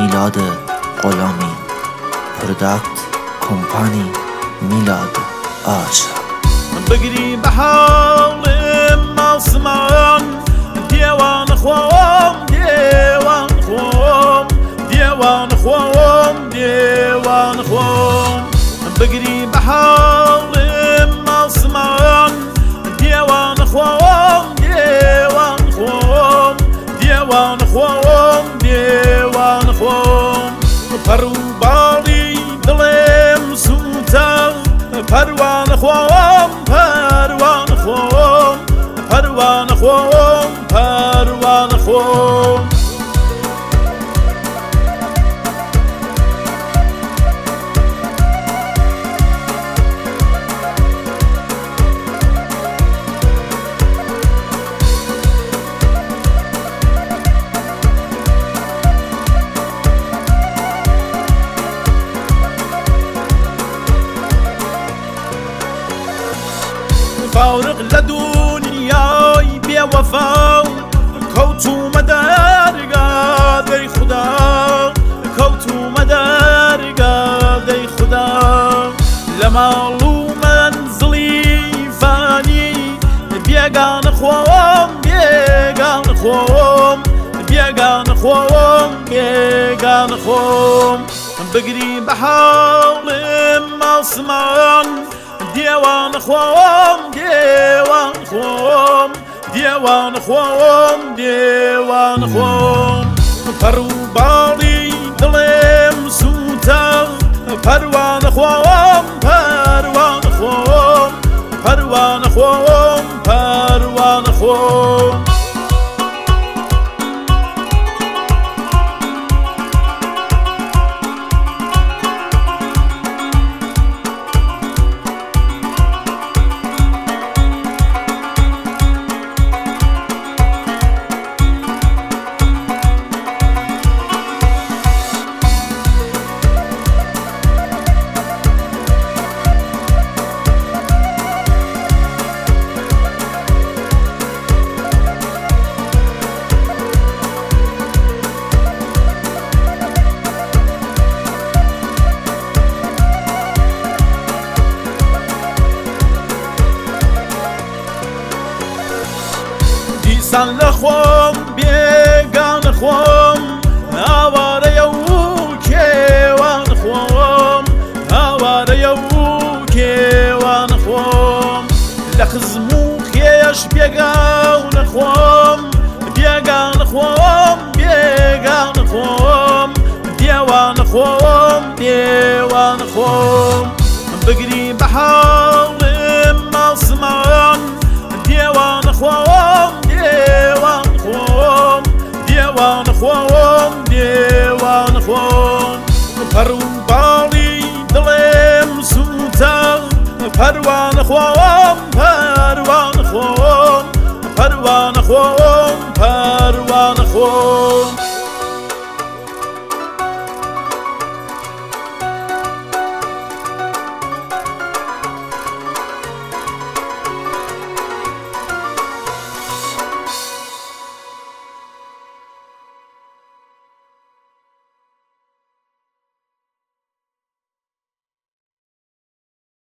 میلاد غلامی، پروداکت کمپانی میلاد آشا. بگری به حال مسلمان، دیوان خوام دیوان خوام دیوان خوام دیوان خوام. بگری به حال مسلمان، دیوان خوام دیوان خوام دیوان خوام دیوان خوام. پرو بالی دلم سوتا، پروان خوام پروان خوام پروان خوام پروان خوام. فارغ لدنیای بی وفا، کوتو مدرگاه ای خدا، کوتو مدرگاه ای خدا. لمالو منزلی فانی، بیگان خوام بیگان خوام بیگان خوام بیگان خوام. بگری به حال مسلمان، دیوان خوام دیوان خوام دیوان خوام دیوان خوام. پرو بالی دلم سوتا، پروان خوام پروان خوام پروان خوام پروان خوام. دیسان لخوام بیگان خوام، آواره یو کیوان خوام آواره یو کیوان خوام. لخزمو خیش بیگان خوام بیگان خوام بیگان خوام دیوان خوام دیوان خوام. بگری به حال مسلمان، دیوان خوام دیوان خوام دیوان خوام دیوان خوام. پرو بالی دلم سوتا، پروان خوام پروان خوام پروان خوام پروان خوام.